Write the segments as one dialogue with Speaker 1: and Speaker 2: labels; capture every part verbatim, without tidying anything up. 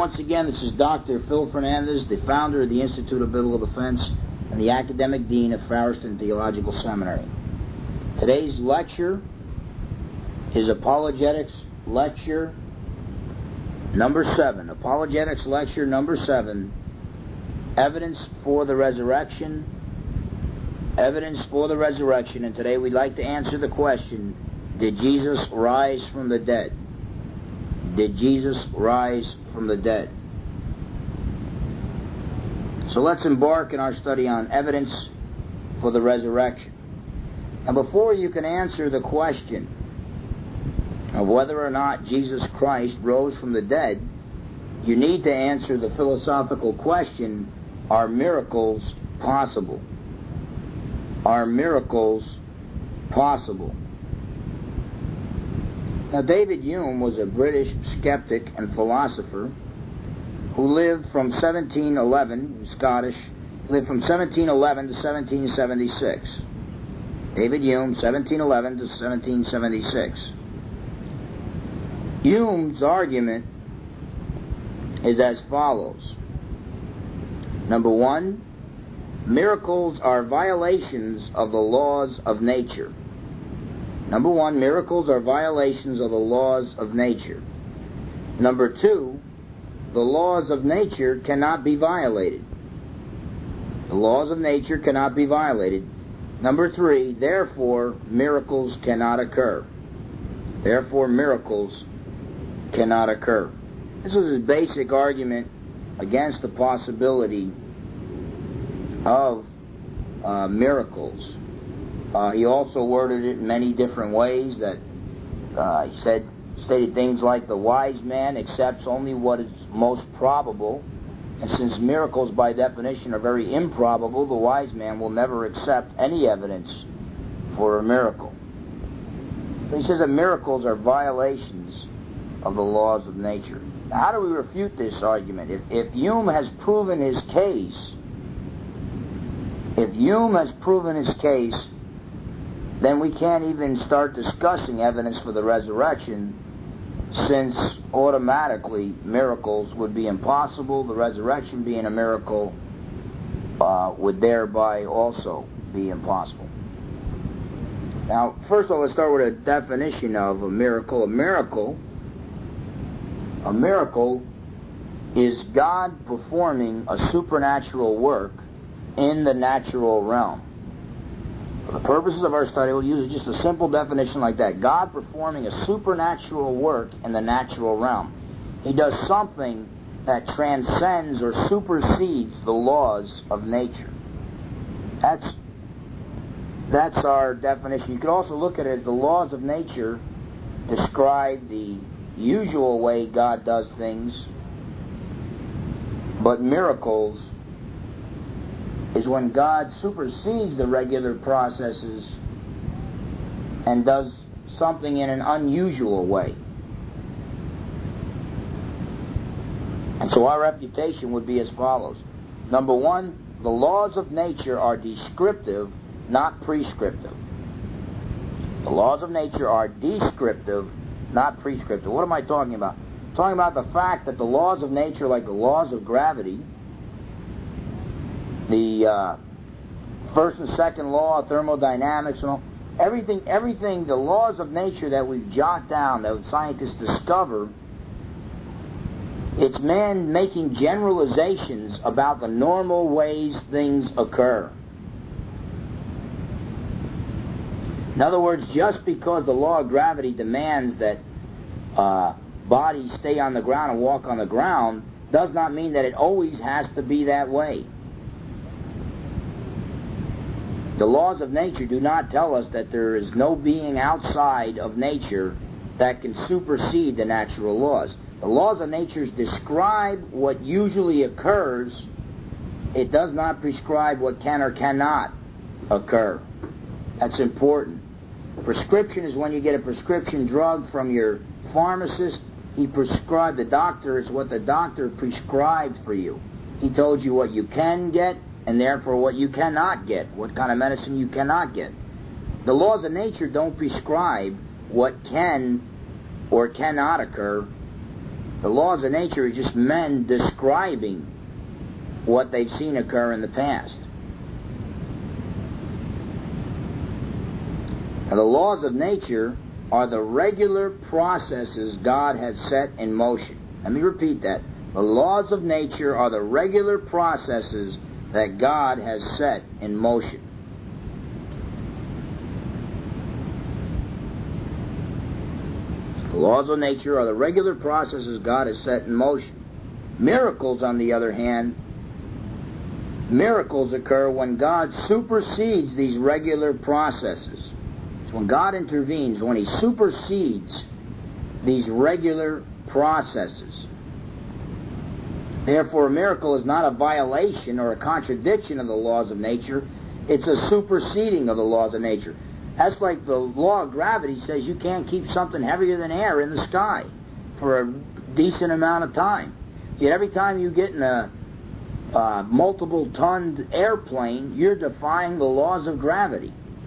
Speaker 1: once again, this is Doctor Phil Fernandez, the founder of the Institute of Biblical Defense and the Academic Dean of Farriston Theological Seminary. Today's lecture is Apologetics Lecture number seven. Apologetics Lecture number seven, Evidence for the Resurrection. Evidence for the Resurrection. And today we'd like to answer the question, did Jesus rise from the dead? Did Jesus rise from the dead? So let's embark in our study on evidence for the resurrection. And before you can answer the question of whether or not Jesus Christ rose from the dead, you need to answer the philosophical question, are miracles possible? Are miracles possible? Now, David Hume was a British skeptic and philosopher who lived from seventeen eleven, Scottish, lived from seventeen eleven to seventeen seventy-six. David Hume, seventeen eleven to seventeen seventy-six. Hume's argument is as follows. Number one, miracles are violations of the laws of nature. Number one, miracles are violations of the laws of nature. Number two, the laws of nature cannot be violated. The laws of nature cannot be violated. Number three, therefore, miracles cannot occur. Therefore, miracles cannot occur. This was his basic argument against the possibility of uh, miracles. Uh, he also worded it in many different ways. That uh, he said, stated things like the wise man accepts only what is most probable, and since miracles by definition are very improbable, the wise man will never accept any evidence for a miracle. But he says that miracles are violations of the laws of nature. Now, how do we refute this argument? If, if Hume has proven his case, if Hume has proven his case, then we can't even start discussing evidence for the resurrection, since automatically miracles would be impossible. The resurrection being a miracle uh, would thereby also be impossible. Now, first of all, let's start with a definition of a miracle. A miracle, a miracle is God performing a supernatural work in the natural realm. For the purposes of our study, we'll use just a simple definition like that. God performing a supernatural work in the natural realm. He does something that transcends or supersedes the laws of nature. That's, that's our definition. You could also look at it as the laws of nature describe the usual way God does things, but miracles is when God supersedes the regular processes and does something in an unusual way. And so our refutation would be as follows. Number one, the laws of nature are descriptive, not prescriptive. The laws of nature are descriptive, not prescriptive. What am I talking about? I'm talking about the fact that the laws of nature, like the laws of gravity, the uh, first and second law of thermodynamics and all, everything, everything, the laws of nature that we've jotted down, that scientists discover, it's man making generalizations about the normal ways things occur. In other words, just because the law of gravity demands that uh, bodies stay on the ground and walk on the ground, does not mean that it always has to be that way. The laws of nature do not tell us that there is no being outside of nature that can supersede the natural laws. The laws of nature describe what usually occurs. It does not prescribe what can or cannot occur. That's important. Prescription is when you get a prescription drug from your pharmacist. He prescribed, the doctor, it's what the doctor prescribed for you. He told you what you can get, and therefore what you cannot get, what kind of medicine you cannot get. The laws of nature don't prescribe what can or cannot occur The laws of nature are just men describing what they've seen occur in the past. Now, the laws of nature are the regular processes God has set in motion. Let me repeat that. The laws of nature are the regular processes that God has set in motion. The laws of nature are the regular processes God has set in motion. Miracles, on the other hand, miracles occur when God supersedes these regular processes. It's when God intervenes, when He supersedes these regular processes. Therefore, a miracle is not a violation or a contradiction of the laws of nature. It's a superseding of the laws of nature. That's like the law of gravity says you can't keep something heavier than air in the sky for a decent amount of time. Yet every time you get in a uh, multiple-ton airplane, you're defying the laws of gravity.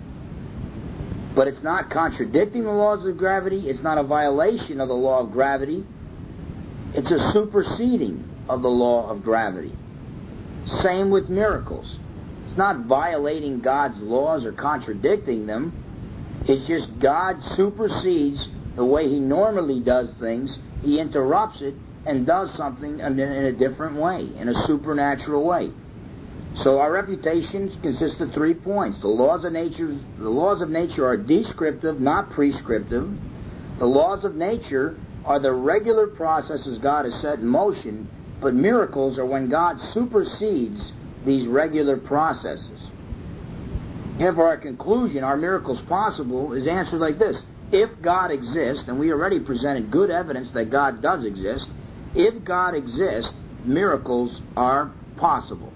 Speaker 1: But it's not contradicting the laws of gravity. It's not a violation of the law of gravity. It's a superseding of the law of gravity. Same with miracles. It's not violating God's laws or contradicting them. It's just God supersedes the way He normally does things. He interrupts it and does something in a different way, in a supernatural way. So our refutation consists of three points. The laws of nature, the laws of nature are descriptive, not prescriptive. The laws of nature are the regular processes God has set in motion, but miracles are when God supersedes these regular processes. Therefore, our conclusion, are miracles possible, is answered like this. If God exists, and we already presented good evidence that God does exist, if God exists, miracles are possible.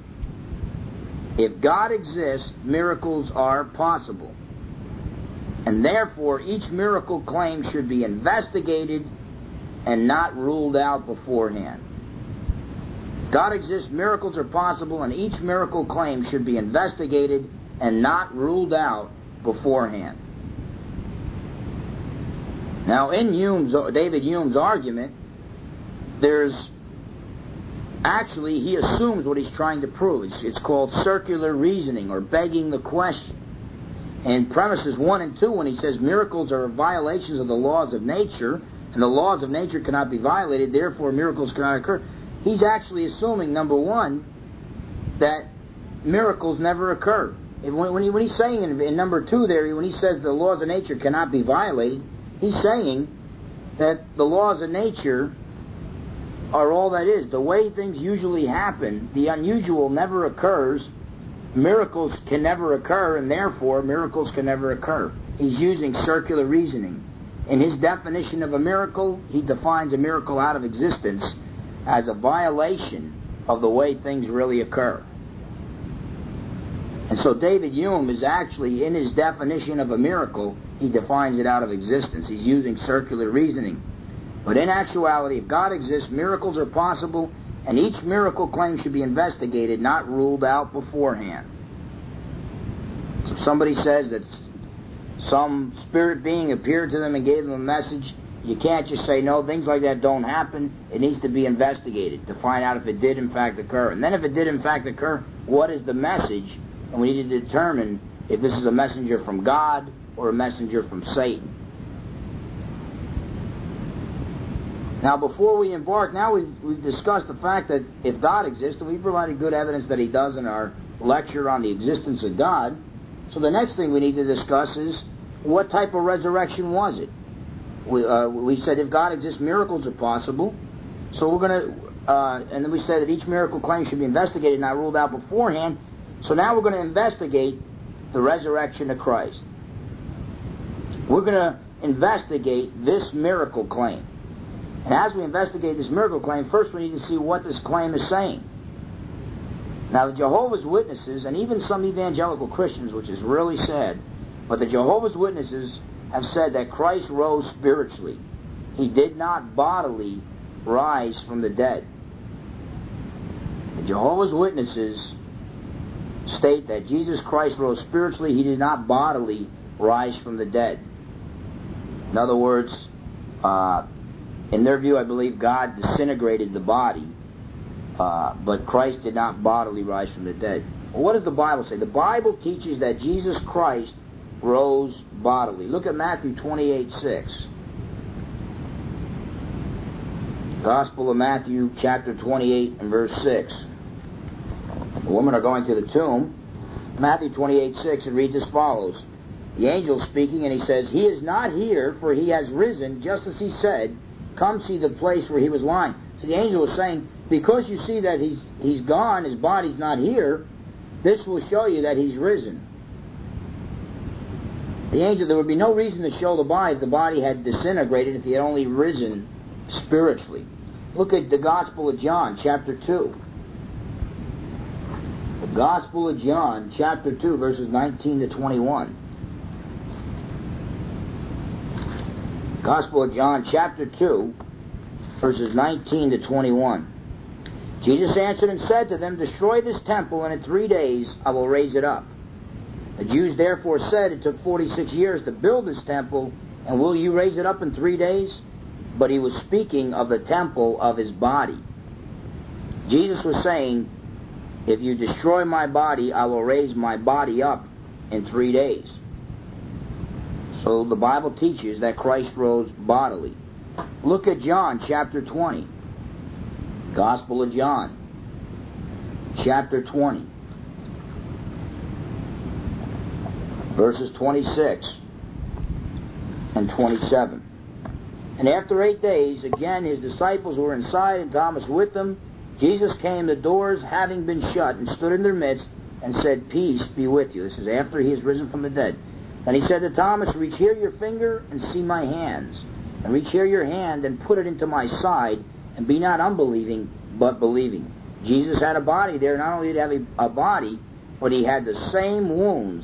Speaker 1: If God exists, miracles are possible. And therefore, each miracle claim should be investigated and not ruled out beforehand. God exists, miracles are possible, and each miracle claim should be investigated and not ruled out beforehand. Now, in Hume's, David Hume's argument, there's actually, he assumes what he's trying to prove. It's, it's called circular reasoning, or begging the question. In premises one and two, when he says miracles are violations of the laws of nature, and the laws of nature cannot be violated, therefore miracles cannot occur, he's actually assuming, number one, that miracles never occur. When, when, he, when he's saying in, in number two there, when he says the laws of nature cannot be violated, he's saying that the laws of nature are all that is. The way things usually happen, the unusual never occurs, miracles can never occur, and therefore miracles can never occur. He's using circular reasoning. In his definition of a miracle, he defines a miracle out of existence as a violation of the way things really occur. And so David Hume is actually, in his definition of a miracle, he defines it out of existence. He's using circular reasoning. But in actuality, if God exists, miracles are possible, and each miracle claim should be investigated, not ruled out beforehand. So if somebody says that some spirit being appeared to them and gave them a message, you can't just say, no, things like that don't happen. It needs to be investigated to find out if it did in fact occur. And then if it did in fact occur, what is the message? And we need to determine if this is a messenger from God or a messenger from Satan. Now, before we embark, now we've, we've discussed the fact that if God exists, and we provided good evidence that He does in our lecture on the existence of God. So the next thing we need to discuss is, what type of resurrection was it? We, uh, we said if God exists, miracles are possible. So we're going to, uh, and then we said that each miracle claim should be investigated, not ruled out beforehand. So now we're going to investigate the resurrection of Christ. We're going to investigate this miracle claim. And as we investigate this miracle claim, first we need to see what this claim is saying. Now, the Jehovah's Witnesses, and even some evangelical Christians, which is really sad, but the Jehovah's Witnesses have said that Christ rose spiritually. He did not bodily rise from the dead. The Jehovah's Witnesses state that Jesus Christ rose spiritually. He did not bodily rise from the dead. In other words, uh, In their view, I believe God disintegrated the body, uh, but Christ did not bodily rise from the dead. Well, what does the Bible say? The Bible teaches that Jesus Christ rose bodily. Look at Matthew twenty-eight six. Gospel of Matthew, chapter twenty-eight and verse six. The women are going to the tomb. Matthew twenty-eight six, it reads as follows. The angel speaking, and he says, "He is not here, for he has risen, just as he said. Come see the place where he was lying." So the angel was saying, because you see that he's he's gone, his body's not here, this will show you that he's risen. The angel, there would be no reason to show the body if the body had disintegrated, if he had only risen spiritually. Look at the Gospel of John, chapter two. The Gospel of John, chapter two, verses nineteen to twenty-one. Gospel of John, chapter two, verses nineteen to twenty-one. Jesus answered and said to them, "Destroy this temple, and in three days I will raise it up." The Jews therefore said, "It took forty-six years to build this temple, and will you raise it up in three days?" But he was speaking of the temple of his body. Jesus was saying, if you destroy my body, I will raise my body up in three days. So the Bible teaches that Christ rose bodily. Look at John chapter twenty. Gospel of John, chapter twenty. Verses twenty-six and twenty-seven. "And after eight days, again his disciples were inside, and Thomas with them. Jesus came, the doors having been shut, and stood in their midst, and said, 'Peace be with you.'" This is after he is risen from the dead. "And he said to Thomas, 'Reach here your finger, and see my hands. And reach here your hand, and put it into my side, and be not unbelieving, but believing.'" Jesus had a body there. Not only did he have a, a body, but he had the same wounds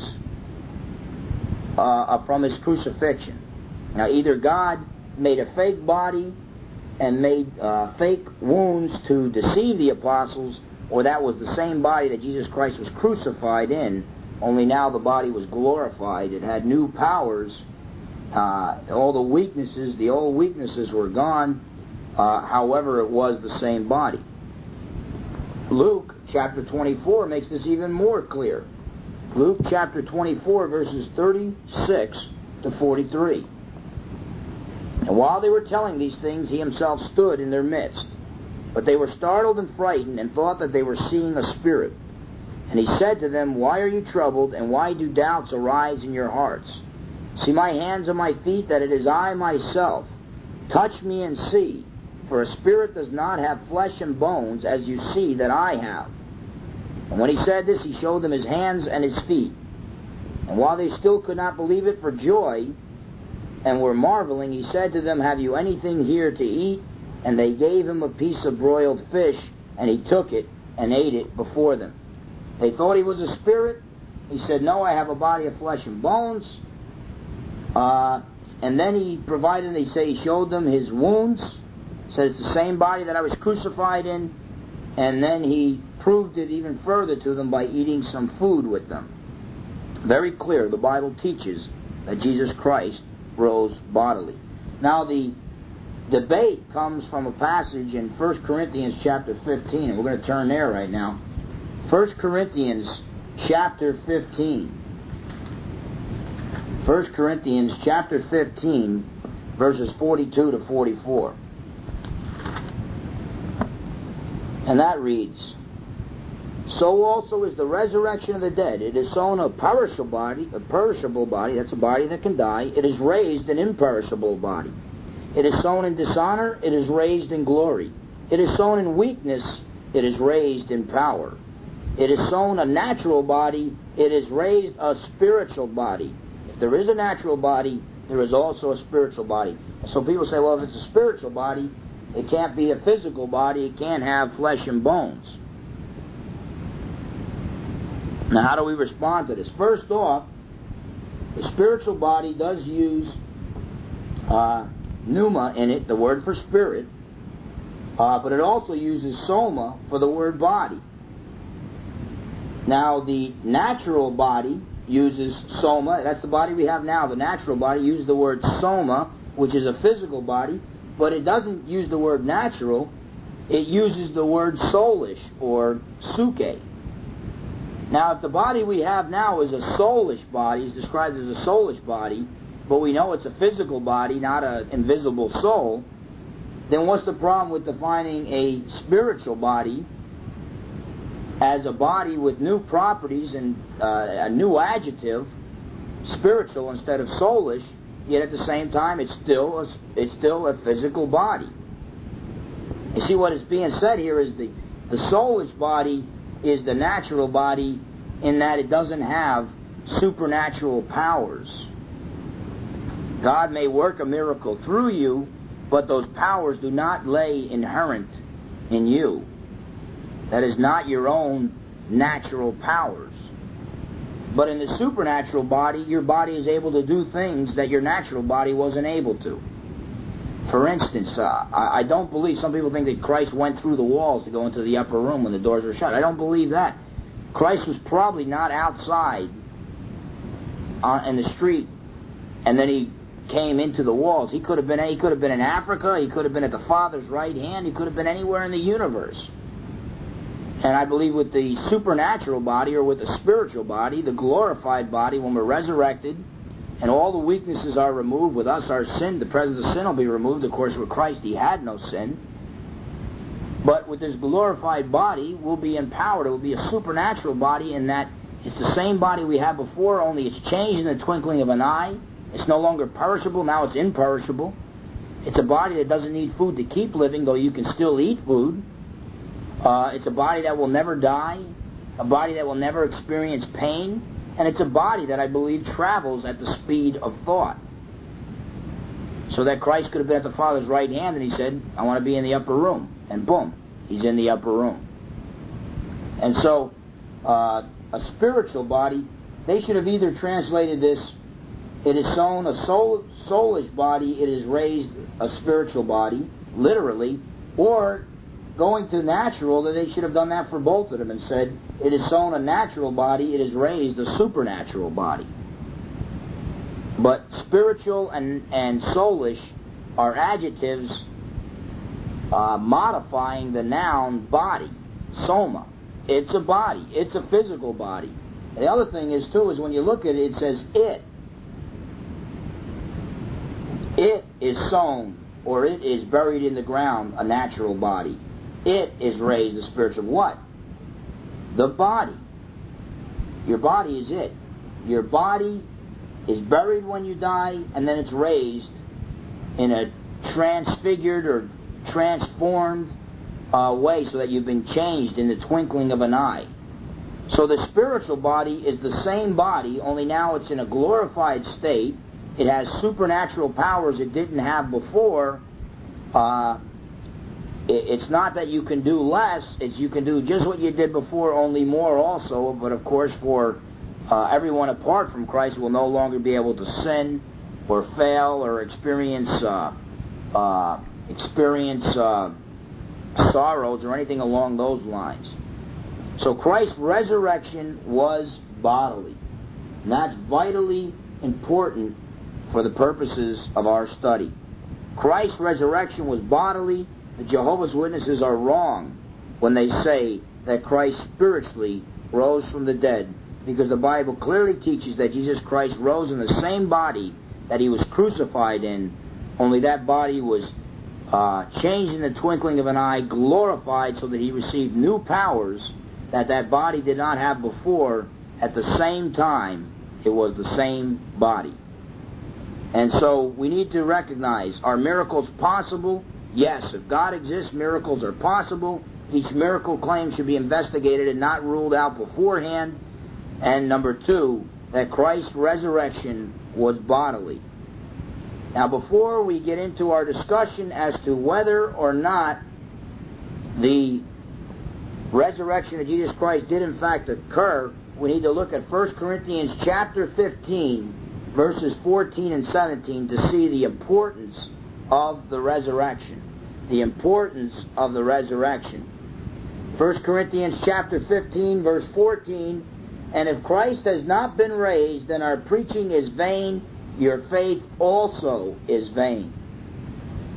Speaker 1: uh, from his crucifixion. Now, either God made a fake body and made uh, fake wounds to deceive the apostles, or that was the same body that Jesus Christ was crucified in, only now the body was glorified. It had new powers. Uh, all the weaknesses, the old weaknesses were gone. Uh, however, it was the same body. Luke chapter twenty-four makes this even more clear. Luke chapter twenty-four, verses thirty-six to forty-three. "And while they were telling these things, he himself stood in their midst. But they were startled and frightened, and thought that they were seeing a spirit. And he said to them, 'Why are you troubled, and why do doubts arise in your hearts? See my hands and my feet, that it is I myself. Touch me and see, for a spirit does not have flesh and bones, as you see that I have.' And when he said this, he showed them his hands and his feet. And while they still could not believe it for joy, and were marveling, he said to them, 'Have you anything here to eat?' And they gave him a piece of broiled fish, and he took it and ate it before them. They thought he was a spirit. He said, 'No, I have a body of flesh and bones.' Uh, and then he provided, they say, he showed them his wounds. Says it's the same body that I was crucified in. And then he proved it even further to them by eating some food with them. Very clear, the Bible teaches that Jesus Christ rose bodily. Now the debate comes from a passage in First Corinthians chapter fifteen, and we're going to turn there right now. First Corinthians chapter fifteen. First Corinthians chapter fifteen, verses forty-two to forty-four. And that reads, "So also is the resurrection of the dead. It is sown a perishable body, a perishable body, that's a body that can die. It is raised an imperishable body. It is sown in dishonor, it is raised in glory. It is sown in weakness, it is raised in power. It is sown a natural body, it is raised a spiritual body." If there is a natural body, there is also a spiritual body. And so people say, well, if it's a spiritual body, it can't be a physical body, it can't have flesh and bones. Now, how do we respond to this? First off, the spiritual body does use uh, pneuma in it, the word for spirit, uh, but it also uses soma for the word body. Now, the natural body uses soma, that's the body we have now. The natural body uses the word soma, which is a physical body, but it doesn't use the word natural. It uses the word soulish or suke. Now, if the body we have now is a soulish body, is described as a soulish body, but we know it's a physical body, not an invisible soul, then what's the problem with defining a spiritual body as a body with new properties and uh, a new adjective, spiritual instead of soulish, yet at the same time it's still a, it's still a physical body? You see, what is being said here is the, the soulish body is the natural body in that it doesn't have supernatural powers. God may work a miracle through you, but those powers do not lay inherent in you. That is not your own natural powers. But in the supernatural body, your body is able to do things that your natural body wasn't able to. For instance, uh, I, I don't believe, some people think that Christ went through the walls to go into the upper room when the doors were shut. I don't believe that. Christ was probably not outside uh, in the street, and then he came into the walls. He could have been he could have been in Africa, he could have been at the Father's right hand, he could have been anywhere in the universe. And I believe with the supernatural body, or with the spiritual body, the glorified body, when we're resurrected, and all the weaknesses are removed, with us our sin, the presence of sin will be removed. Of course, with Christ he had no sin. But with this glorified body, we'll be empowered. It will be a supernatural body in that it's the same body we had before, only it's changed in the twinkling of an eye. It's no longer perishable, now it's imperishable. It's a body that doesn't need food to keep living, though you can still eat food. Uh, it's a body that will never die, a body that will never experience pain, and it's a body that I believe travels at the speed of thought. So that Christ could have been at the Father's right hand and he said, I want to be in the upper room. And boom, he's in the upper room. And so, uh, a spiritual body, they should have either translated this, it is sown a soul, soulish body, it is raised a spiritual body, literally, or going to natural, that they should have done that for both of them and said, it is sown a natural body, it is raised a supernatural body. But spiritual and, and soulish are adjectives uh, modifying the noun body, soma. It's a body, it's a physical body. And the other thing is, too, is when you look at it, it says it. It is sown, or it is buried in the ground, a natural body. It is raised a spiritual what? The body. Your body is it. Your body is buried when you die, and then it's raised in a transfigured or transformed uh, way, so that you've been changed in the twinkling of an eye. So the spiritual body is the same body, only now it's in a glorified state. It has supernatural powers it didn't have before. Uh, It's not that you can do less, it's you can do just what you did before, only more also. But of course, for uh, everyone apart from Christ will no longer be able to sin or fail or experience uh, uh, experience uh, sorrows or anything along those lines. So Christ's resurrection was bodily. And that's vitally important for the purposes of our study. Christ's resurrection was bodily. The Jehovah's Witnesses are wrong when they say that Christ spiritually rose from the dead, because the Bible clearly teaches that Jesus Christ rose in the same body that he was crucified in, only that body was uh, changed in the twinkling of an eye, glorified, so that he received new powers that that body did not have before. At the same time, it was the same body. And so we need to recognize, are miracles possible? Yes, if God exists, miracles are possible. Each miracle claim should be investigated and not ruled out beforehand. And number two, that Christ's resurrection was bodily. Now, before we get into our discussion as to whether or not the resurrection of Jesus Christ did in fact occur, we need to look at First Corinthians chapter fifteen, verses fourteen and seventeen, to see the importance of the resurrection. The importance of the resurrection. First Corinthians chapter fifteen, verse fourteen, and if Christ has not been raised, then our preaching is vain, your faith also is vain.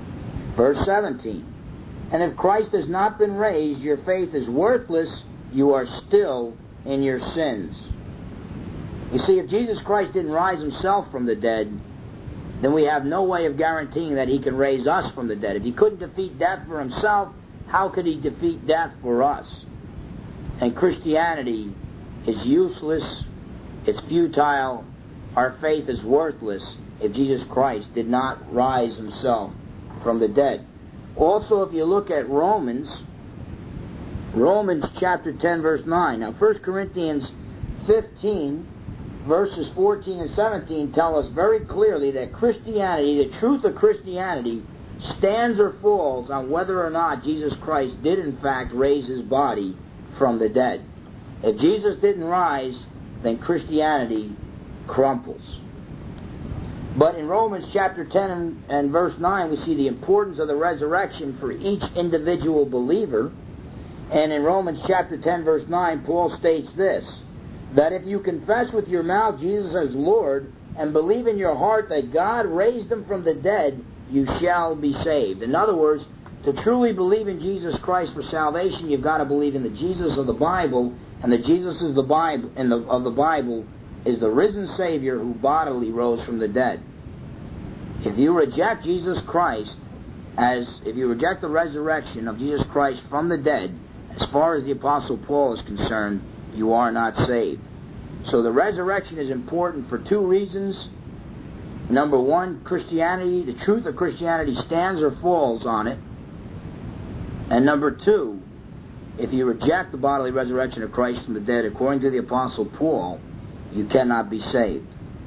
Speaker 1: Verse seventeen. And if Christ has not been raised, your faith is worthless. You are still in your sins. You see, if Jesus Christ didn't rise himself from the dead, then we have no way of guaranteeing that he can raise us from the dead. If he couldn't defeat death for himself, how could he defeat death for us? And Christianity is useless, it's futile, our faith is worthless if Jesus Christ did not rise himself from the dead. Also, if you look at Romans, Romans chapter ten, verse nine. Now, First Corinthians fifteen, verses fourteen and seventeen tell us very clearly that Christianity, the truth of Christianity, stands or falls on whether or not Jesus Christ did in fact raise his body from the dead. If Jesus didn't rise, then Christianity crumples. But in Romans chapter ten and, and verse nine, we see the importance of the resurrection for each individual believer. And in Romans chapter ten, verse nine, Paul states this, that if you confess with your mouth Jesus as Lord and believe in your heart that God raised him from the dead, you shall be saved. In other words, to truly believe in Jesus Christ for salvation, you've got to believe in the Jesus of the Bible, and the Jesus of the Bible, in the, of the Bible is the risen Savior who bodily rose from the dead. If you reject Jesus Christ, as if you reject the resurrection of Jesus Christ from the dead, as far as the Apostle Paul is concerned, you are not saved. So the resurrection is important for two reasons. Number one, Christianity, the truth of Christianity stands or falls on it. And number two, if you reject the bodily resurrection of Christ from the dead, according to the Apostle Paul, you cannot be saved.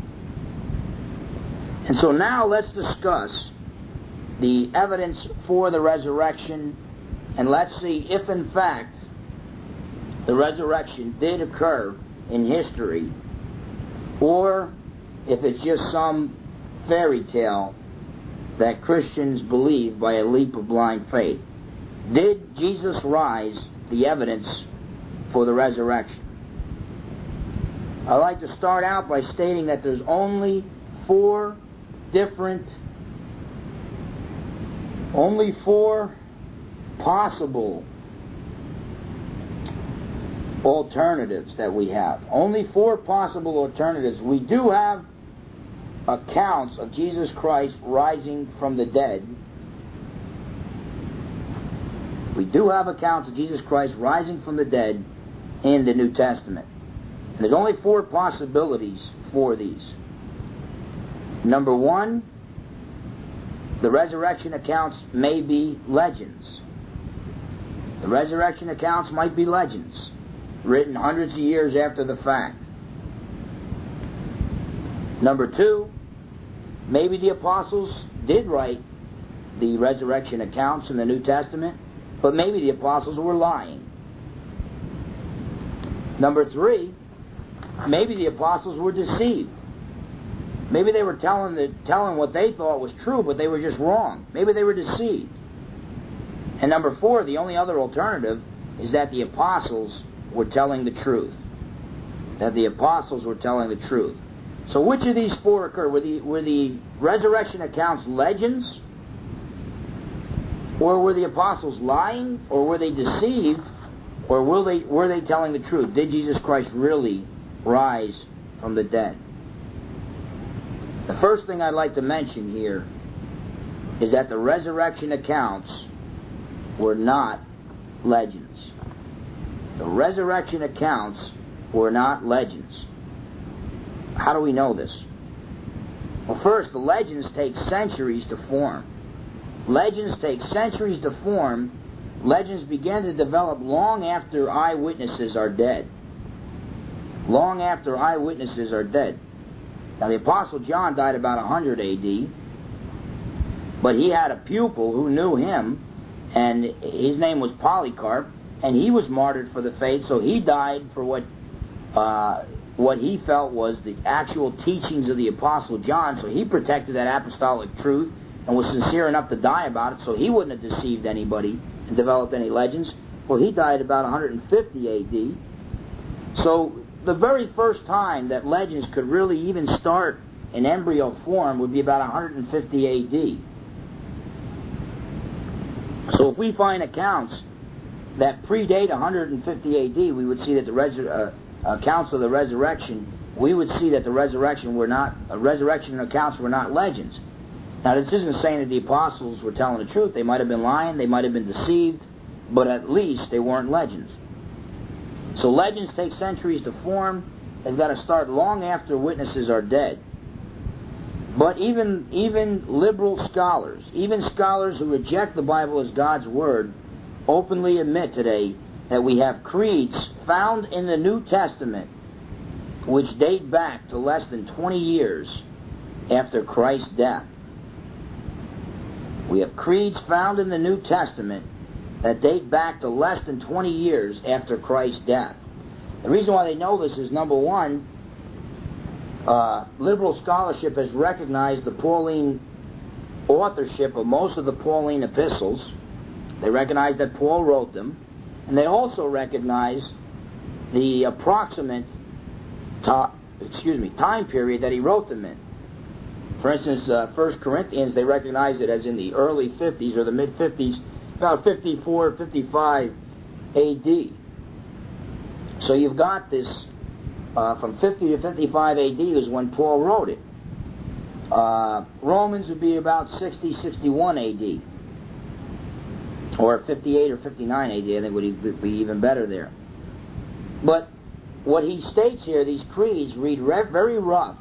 Speaker 1: And so now let's discuss the evidence for the resurrection, and let's see if in fact the resurrection did occur in history, or if it's just some fairy tale that Christians believe by a leap of blind faith. Did Jesus rise? The evidence for the resurrection. I'd like to start out by stating that there's only four different, only four possible alternatives that we have. Only four possible alternatives. We do have accounts of Jesus Christ rising from the dead. We do have accounts of Jesus Christ rising from the dead in the New Testament. And there's only four possibilities for these. Number one, the resurrection accounts may be legends. The resurrection accounts might be legends, written hundreds of years after the fact. Number two, maybe the apostles did write the resurrection accounts in the New Testament, but maybe the apostles were lying. Number three, maybe the apostles were deceived. Maybe they were telling the, telling what they thought was true, but they were just wrong. Maybe they were deceived. And number four, the only other alternative is that the apostles were telling the truth. That the apostles were telling the truth. So which of these four occurred? Were the, were the resurrection accounts legends? Or were the apostles lying? Or were they deceived? Or were they, were they telling the truth? Did Jesus Christ really rise from the dead? The first thing I'd like to mention here is that the resurrection accounts were not legends. The resurrection accounts were not legends. How do we know this? Well, first, the legends take centuries to form. Legends take centuries to form. Legends begin to develop long after eyewitnesses are dead. Long after eyewitnesses are dead. Now, the Apostle John died about one hundred A D, but he had a pupil who knew him, and his name was Polycarp, and he was martyred for the faith, so he died for what uh, what he felt was the actual teachings of the Apostle John, so he protected that apostolic truth and was sincere enough to die about it, so he wouldn't have deceived anybody and developed any legends. Well, he died about one hundred fifty A D. So the very first time that legends could really even start in embryo form would be about one hundred fifty A D. So if we find accounts that predate one hundred fifty A D, we would see that the resur- uh, accounts of the resurrection, we would see that the resurrection were not uh, resurrection accounts were not legends. Now, this isn't saying that the apostles were telling the truth. They might have been lying, they might have been deceived, but at least they weren't legends. So legends take centuries to form. They've got to start long after witnesses are dead. But even even liberal scholars, even scholars who reject the Bible as God's Word, openly admit today that we have creeds found in the New Testament which date back to less than twenty years after Christ's death. We have creeds found in the New Testament that date back to less than twenty years after Christ's death. The reason why they know this is, number one, uh, liberal scholarship has recognized the Pauline authorship of most of the Pauline epistles. They recognize that Paul wrote them, and they also recognize the approximate ta- excuse me, time period that he wrote them in. For instance, uh, First Corinthians, they recognize it as in the early fifties or the mid-fifties, about fifty-four, fifty-five A D. So you've got this, uh, from fifty to fifty-five A D is when Paul wrote it. Uh, Romans would be about sixty, sixty-one A D. Or fifty-eight or fifty-nine A D, I think would be even better there. But what he states here, these creeds read re- very rough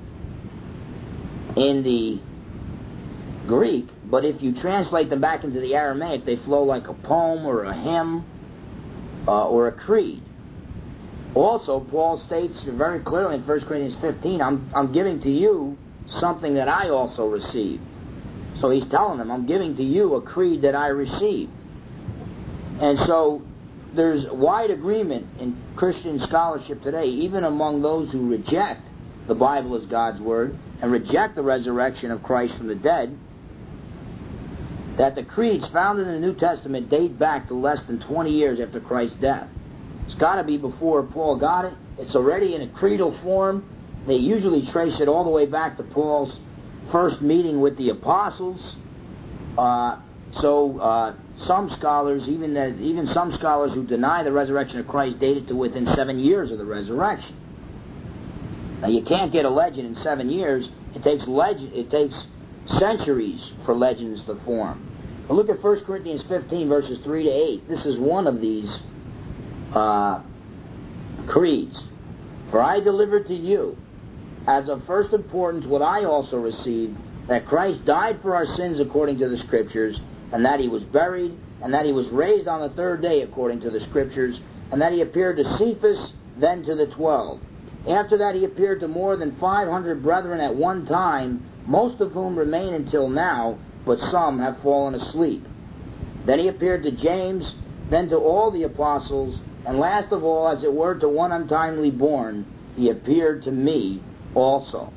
Speaker 1: in the Greek, but if you translate them back into the Aramaic, they flow like a poem or a hymn uh, or a creed. Also, Paul states very clearly in First Corinthians fifteen, I'm, I'm giving to you something that I also received. So he's telling them, I'm giving to you a creed that I received. And so there's wide agreement in Christian scholarship today, even among those who reject the Bible as God's Word and reject the resurrection of Christ from the dead, that the creeds found in the New Testament date back to less than twenty years after Christ's death. It's got to be before Paul got it. It's already in a creedal form. They usually trace it all the way back to Paul's first meeting with the apostles. Uh, so uh, some scholars, even that, even some scholars who deny the resurrection of Christ, date it to within seven years of the resurrection. Now you can't get a legend in seven years. It takes legend. It takes centuries for legends to form. But look at First Corinthians fifteen, verses three to eight. This is one of these uh, creeds. For I delivered to you, as of first importance, what I also received, that Christ died for our sins according to the Scriptures, and that he was buried, and that he was raised on the third day according to the Scriptures, and that he appeared to Cephas, then to the twelve. After that he appeared to more than five hundred brethren at one time, most of whom remain until now, but some have fallen asleep. Then he appeared to James, then to all the apostles, and last of all, as it were, to one untimely born, he appeared to me also.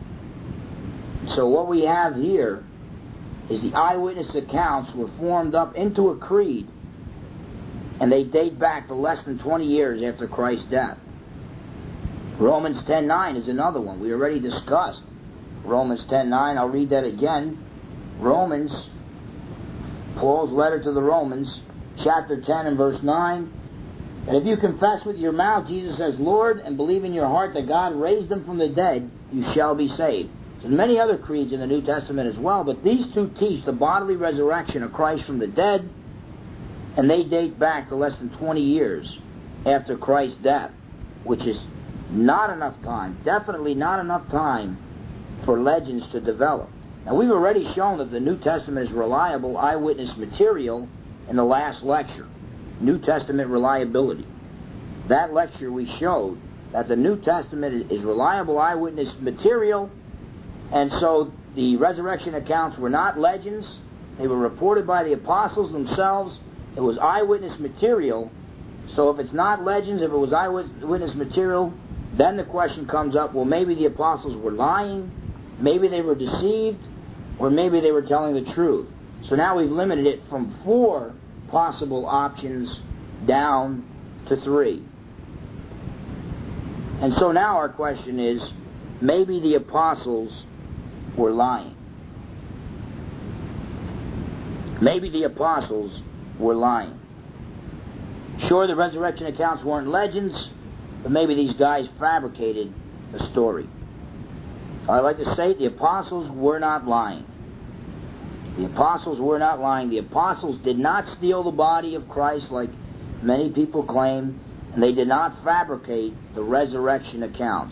Speaker 1: So what we have here is the eyewitness accounts were formed up into a creed, and they date back to less than twenty years after Christ's death. Romans ten nine is another one. We already discussed Romans ten nine. I'll read that again. Romans, Paul's letter to the Romans, chapter ten and verse nine. And if you confess with your mouth Jesus as Lord and believe in your heart that God raised him from the dead, you shall be saved. There's many other creeds in the New Testament as well, but these two teach the bodily resurrection of Christ from the dead, and they date back to less than twenty years after Christ's death, which is not enough time, definitely not enough time for legends to develop. Now, we've already shown that the New Testament is reliable eyewitness material in the last lecture. New Testament reliability. That lecture we showed that the New Testament is reliable eyewitness material, and so the resurrection accounts were not legends. They were reported by the apostles themselves. It was eyewitness material. So if it's not legends, if it was eyewitness material, then the question comes up, well, maybe the apostles were lying, maybe they were deceived, or maybe they were telling the truth. So now we've limited it from four possible options down to three. And so now our question is, maybe the apostles were lying. Maybe the apostles were lying. Sure, the resurrection accounts weren't legends, but maybe these guys fabricated a story. I'd like to say the apostles were not lying. The apostles were not lying. The apostles did not steal the body of Christ like many people claim, and they did not fabricate the resurrection accounts.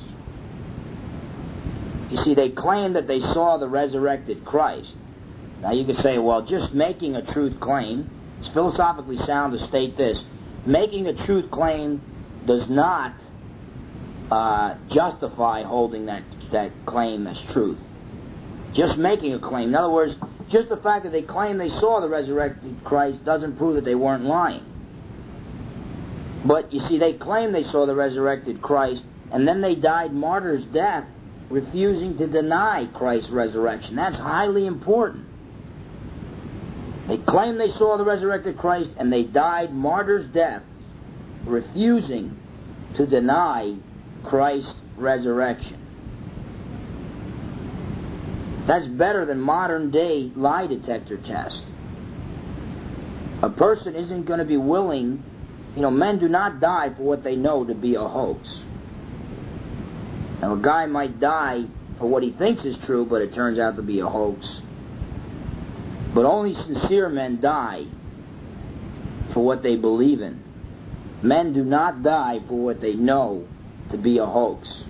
Speaker 1: You see, they claimed that they saw the resurrected Christ. Now you could say, well, just making a truth claim, it's philosophically sound to state this, making a truth claim does not uh, justify holding that, that claim as truth. Just making a claim. In other words, just the fact that they claim they saw the resurrected Christ doesn't prove that they weren't lying. But you see, they claimed they saw the resurrected Christ, and then they died martyr's death, refusing to deny Christ's resurrection. That's highly important. They claimed they saw the resurrected Christ, and they died martyr's death, refusing to deny Christ's resurrection. That's better than modern day lie detector test. A person isn't going to be willing, you know, men do not die for what they know to be a hoax. Now, a guy might die for what he thinks is true, but it turns out to be a hoax. But only sincere men die for what they believe in. Men do not die for what they know to be a hoax.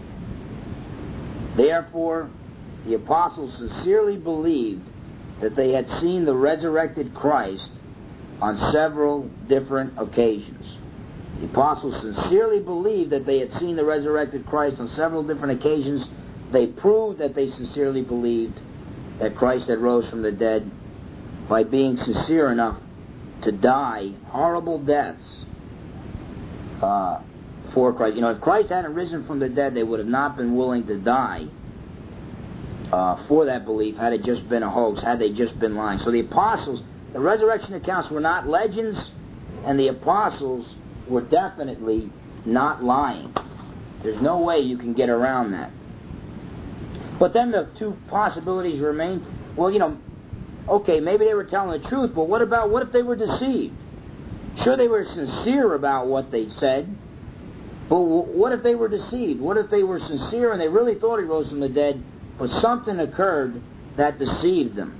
Speaker 1: Therefore, the apostles sincerely believed that they had seen the resurrected Christ on several different occasions. The apostles sincerely believed that they had seen the resurrected Christ on several different occasions. They proved that they sincerely believed that Christ had rose from the dead by being sincere enough to die horrible deaths uh, for Christ. You know, if Christ hadn't risen from the dead, they would have not been willing to die uh, for that belief had it just been a hoax, had they just been lying. So the apostles, the resurrection accounts were not legends, and the apostles were definitely not lying. There's no way you can get around that. But then the two possibilities remain. Well, you know, okay, maybe they were telling the truth, but what about, what if they were deceived? Sure, they were sincere about what they said, but what if they were deceived? What if they were sincere and they really thought he rose from the dead, but something occurred that deceived them?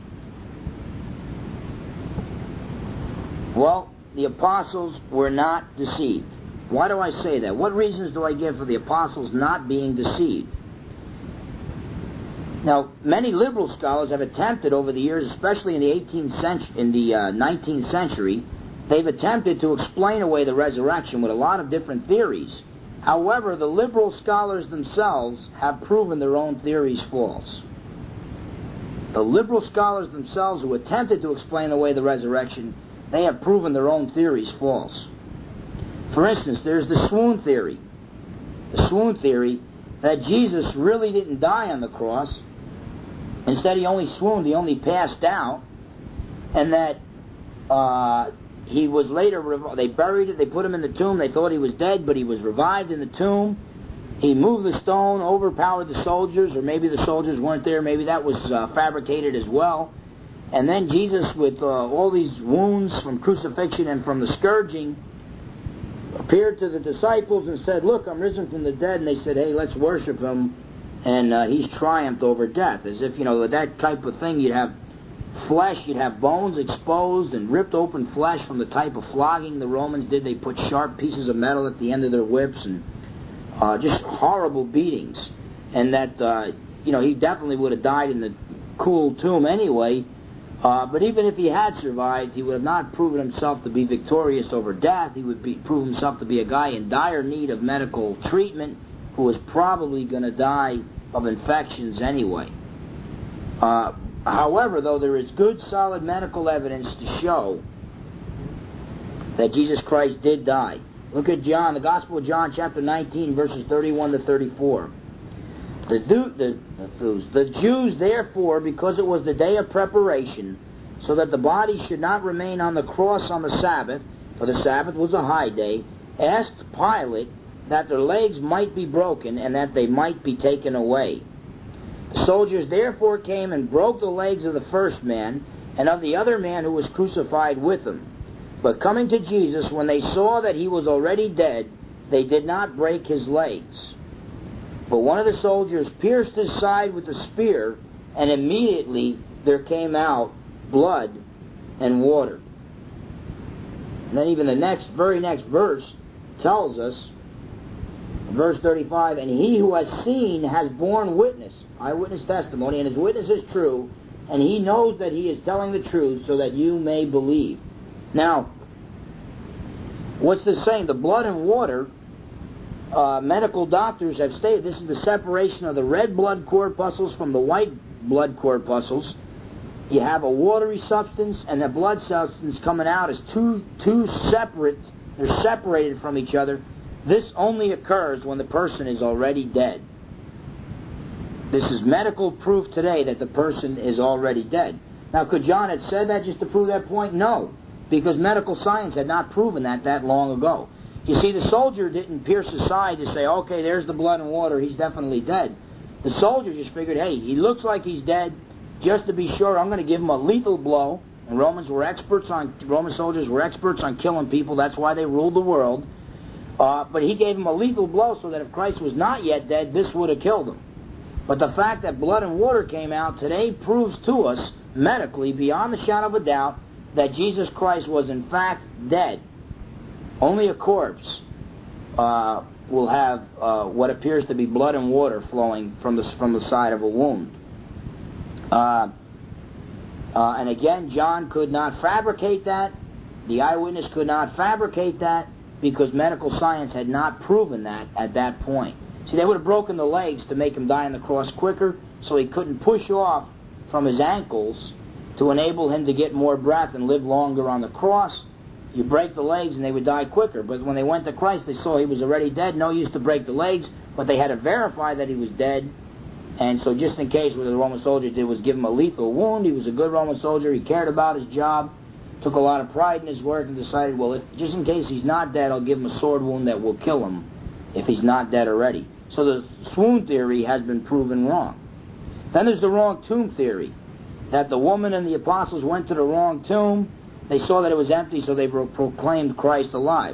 Speaker 1: Well, the apostles were not deceived. Why do I say that? What reasons do I give for the apostles not being deceived? Now, many liberal scholars have attempted over the years, especially in the eighteenth century, in the uh, nineteenth century, they've attempted to explain away the resurrection with a lot of different theories. However, the liberal scholars themselves have proven their own theories false. The liberal scholars themselves who attempted to explain away the resurrection, they have proven their own theories false. For instance, there's the swoon theory. The swoon theory that Jesus really didn't die on the cross. Instead, he only swooned, he only passed out, and that uh, he was later, rev- they buried it, they put him in the tomb, they thought he was dead, but he was revived in the tomb. He moved the stone, overpowered the soldiers, or maybe the soldiers weren't there, maybe that was uh, fabricated as well. And then Jesus, with uh, all these wounds from crucifixion and from the scourging, appeared to the disciples and said, "Look, I'm risen from the dead." And they said, "Hey, let's worship him." And uh, he's triumphed over death. As if, you know, with that type of thing, you'd have flesh, you'd have bones exposed and ripped open flesh from the type of flogging the Romans did. They put sharp pieces of metal at the end of their whips and uh, just horrible beatings. And that, uh, you know, he definitely would have died in the cool tomb anyway. Uh, but even if he had survived, he would have not proven himself to be victorious over death. He would be, prove himself to be a guy in dire need of medical treatment who was probably going to die of infections anyway. Uh, however, though, there is good, solid medical evidence to show that Jesus Christ did die. Look at John, the Gospel of John, chapter nineteen, verses thirty-one to thirty-four. The, the, the, the Jews, therefore, because it was the day of preparation, so that the body should not remain on the cross on the Sabbath, for the Sabbath was a high day, asked Pilate that their legs might be broken and that they might be taken away. The soldiers therefore came and broke the legs of the first man and of the other man who was crucified with him. But coming to Jesus, when they saw that he was already dead, they did not break his legs. But one of the soldiers pierced his side with a spear, and immediately there came out blood and water. And then even the next, very next verse tells us, verse thirty-five, and he who has seen has borne witness, eyewitness testimony, and his witness is true, and he knows that he is telling the truth, so that you may believe. Now, what's this saying? The blood and water, uh, medical doctors have stated this is the separation of the red blood corpuscles from the white blood corpuscles. You have a watery substance and a blood substance coming out as two two separate, they're separated from each other. This only occurs when the person is already dead. This is medical proof today that the person is already dead. Now, could John have said that just to prove that point? No, because medical science had not proven that that long ago. You see, the soldier didn't pierce his side to say, okay, there's the blood and water, he's definitely dead. The soldier just figured, hey, he looks like he's dead. Just to be sure, I'm going to give him a lethal blow. And Romans were experts on Roman soldiers were experts on killing people. That's why they ruled the world. Uh, but he gave him a lethal blow so that if Christ was not yet dead, this would have killed him. But the fact that blood and water came out today proves to us, medically, beyond the shadow of a doubt, that Jesus Christ was in fact dead. Only a corpse uh, will have uh, what appears to be blood and water flowing from the from the side of a wound. Uh, uh, and again, John could not fabricate that. The eyewitness could not fabricate that because medical science had not proven that at that point. See, they would have broken the legs to make him die on the cross quicker, so he couldn't push off from his ankles to enable him to get more breath and live longer on the cross. You break the legs and they would die quicker. But when they went to Christ, they saw he was already dead. No use to break the legs, but they had to verify that he was dead. And so just in case what the Roman soldier did was give him a lethal wound. He was a good Roman soldier. He cared about his job, took a lot of pride in his work, and decided, well, if, just in case he's not dead, I'll give him a sword wound that will kill him if he's not dead already. So the swoon theory has been proven wrong. Then there's the wrong tomb theory, that the woman and the apostles went to the wrong tomb. They saw that it was empty, so they proclaimed Christ alive.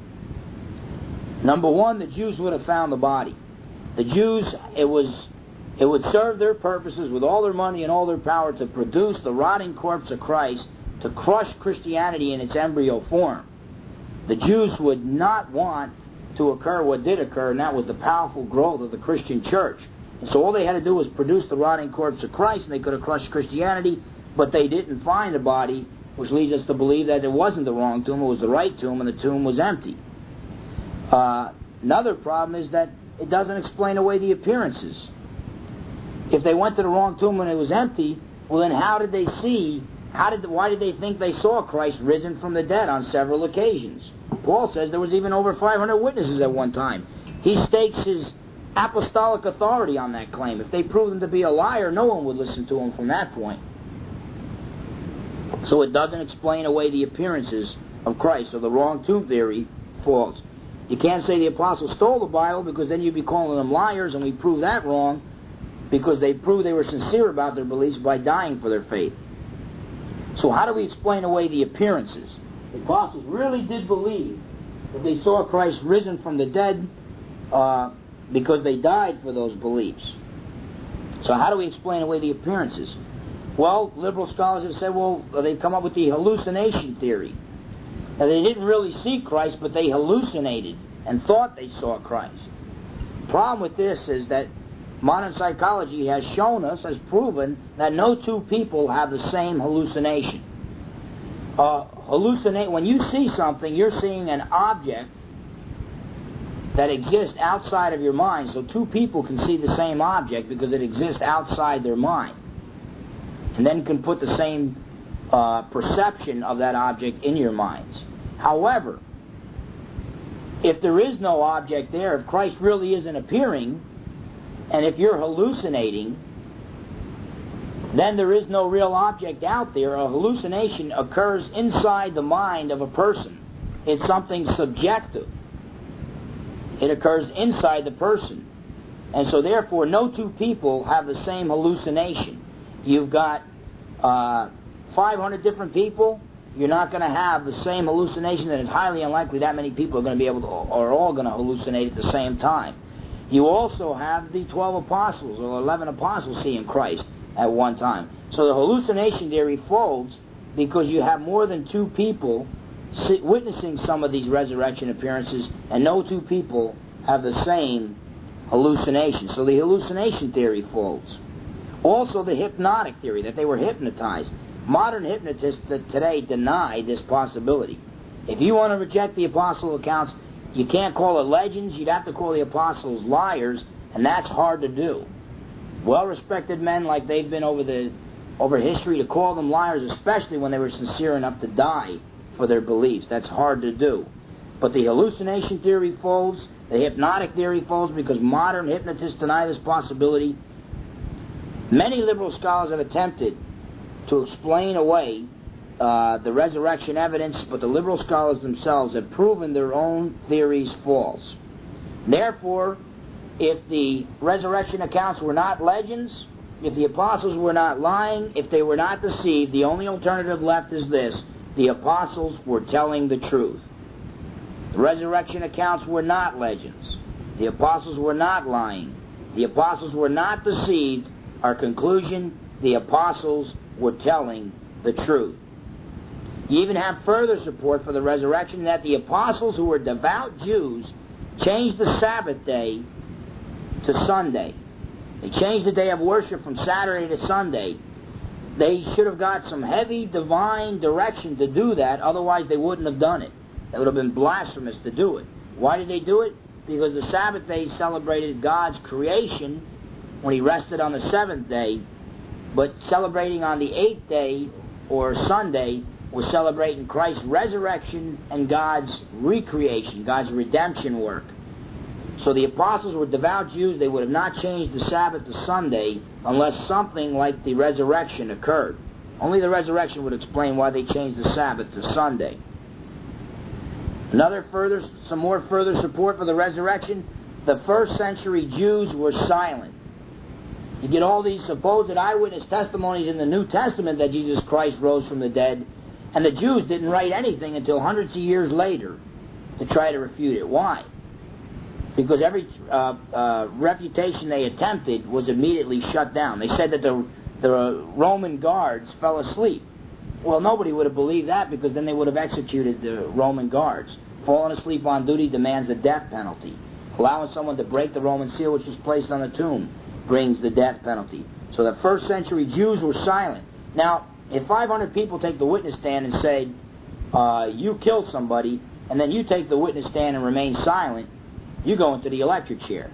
Speaker 1: Number one, the Jews would have found the body. The Jews, it was... It would serve their purposes with all their money and all their power to produce the rotting corpse of Christ, to crush Christianity in its embryo form. The Jews would not want to occur what did occur, and that was the powerful growth of the Christian church. And so all they had to do was produce the rotting corpse of Christ, and they could have crushed Christianity, but they didn't find the body, which leads us to believe that it wasn't the wrong tomb, it was the right tomb, and the tomb was empty. Uh, another problem is that it doesn't explain away the appearances. If they went to the wrong tomb when it was empty, well then how did they see, how did, why did they think they saw Christ risen from the dead on several occasions? Paul says there was even over five hundred witnesses at one time. He stakes his apostolic authority on that claim. If they proved him to be a liar, no one would listen to him from that point. So it doesn't explain away the appearances of Christ. So the wrong tomb theory falls. You can't say the apostles stole the Bible, because then you'd be calling them liars, and we prove that wrong, because they proved they were sincere about their beliefs by dying for their faith. So how do we explain away the appearances? The apostles really did believe that they saw Christ risen from the dead uh, because they died for those beliefs. So how do we explain away the appearances? Well, liberal scholars have said, well, they've come up with the hallucination theory. Now, they didn't really see Christ, but they hallucinated and thought they saw Christ. The problem with this is that modern psychology has shown us, has proven, that no two people have the same hallucination. Uh, hallucinate, when you see something, you're seeing an object that exists outside of your mind. So two people can see the same object because it exists outside their mind, and then can put the same uh, perception of that object in your minds. However, if there is no object there, if Christ really isn't appearing, and if you're hallucinating, then there is no real object out there. A hallucination occurs inside the mind of a person. It's something subjective. It occurs inside the person. And so therefore, no two people have the same hallucination. You've got uh, five hundred different people, you're not going to have the same hallucination, and it's highly unlikely that many people are going to be able to, are all going to hallucinate at the same time. You also have the twelve apostles, or eleven apostles seeing Christ at one time. So the hallucination theory folds because you have more than two people witnessing some of these resurrection appearances, and no two people have the same hallucination. So the hallucination theory folds. Also the hypnotic theory, that they were hypnotized. Modern hypnotists today deny this possibility. If you want to reject the apostle accounts, you can't call it legends, you'd have to call the apostles liars, and that's hard to do. Well-respected men like they've been over the over history, to call them liars, especially when they were sincere enough to die for their beliefs, that's hard to do. But the hallucination theory folds, the hypnotic theory folds, because modern hypnotists deny this possibility. Many liberal scholars have attempted to explain away uh, the resurrection evidence, but the liberal scholars themselves have proven their own theories false. Therefore, if the resurrection accounts were not legends, if the apostles were not lying, if they were not deceived, the only alternative left is this: the apostles were telling the truth. The resurrection accounts were not legends. The apostles were not lying. The apostles were not deceived. Our conclusion: the apostles were telling the truth. You even have further support for the resurrection, that the apostles, who were devout Jews, changed the Sabbath day to Sunday. They changed the day of worship from Saturday to Sunday. They should have got some heavy divine direction to do that, otherwise they wouldn't have done it. That would have been blasphemous to do it. Why did they do it? Because the Sabbath day celebrated God's creation when He rested on the seventh day, but celebrating on the eighth day, or Sunday, was celebrating Christ's resurrection and God's recreation, God's redemption work. So the apostles were devout Jews. They would have not changed the Sabbath to Sunday unless something like the resurrection occurred. Only the resurrection would explain why they changed the Sabbath to Sunday. Another further, some more further support for the resurrection: the first century Jews were silent. You get all these supposed eyewitness testimonies in the New Testament that Jesus Christ rose from the dead, and the Jews didn't write anything until hundreds of years later to try to refute it. Why? Because every uh, uh, refutation they attempted was immediately shut down. They said that the, the Roman guards fell asleep. Well, nobody would have believed that, because then they would have executed the Roman guards. Falling asleep on duty demands a death penalty. Allowing someone to break the Roman seal which was placed on the tomb brings the death penalty. So the first century Jews were silent. Now, if five hundred people take the witness stand and say, uh, you killed somebody, and then you take the witness stand and remain silent, you go into the electric chair.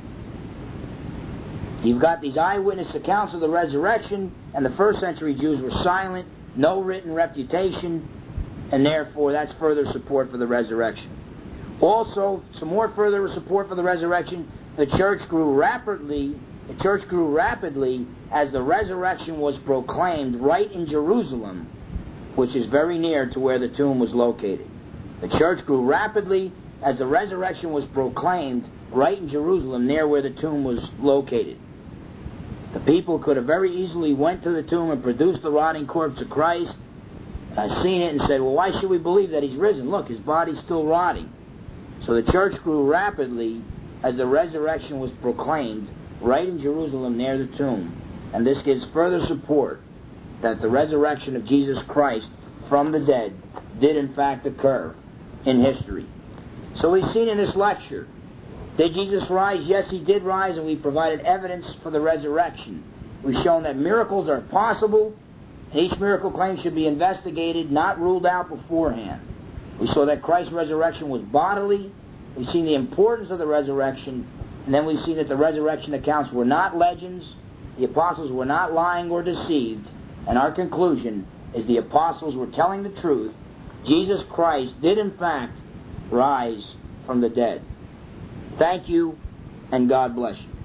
Speaker 1: You've got these eyewitness accounts of the resurrection, and the first century Jews were silent, no written refutation, and therefore that's further support for the resurrection. Also, some more further support for the resurrection: the church grew rapidly. The church grew rapidly as the resurrection was proclaimed right in Jerusalem, which is very near to where the tomb was located. The church grew rapidly as the resurrection was proclaimed right in Jerusalem, near where the tomb was located. The people could have very easily went to the tomb and produced the rotting corpse of Christ, uh, seen it and said, well, why should we believe that He's risen? Look, His body's still rotting. So the church grew rapidly as the resurrection was proclaimed right in Jerusalem near the tomb. And this gives further support that the resurrection of Jesus Christ from the dead did in fact occur in history. So we've seen in this lecture, did Jesus rise? Yes, He did rise, and we provided evidence for the resurrection. We've shown that miracles are possible, and each miracle claim should be investigated, not ruled out beforehand. We saw that Christ's resurrection was bodily. We've seen the importance of the resurrection, and then we've seen that the resurrection accounts were not legends, the apostles were not lying or deceived, and our conclusion is the apostles were telling the truth. Jesus Christ did in fact rise from the dead. Thank you, and God bless you.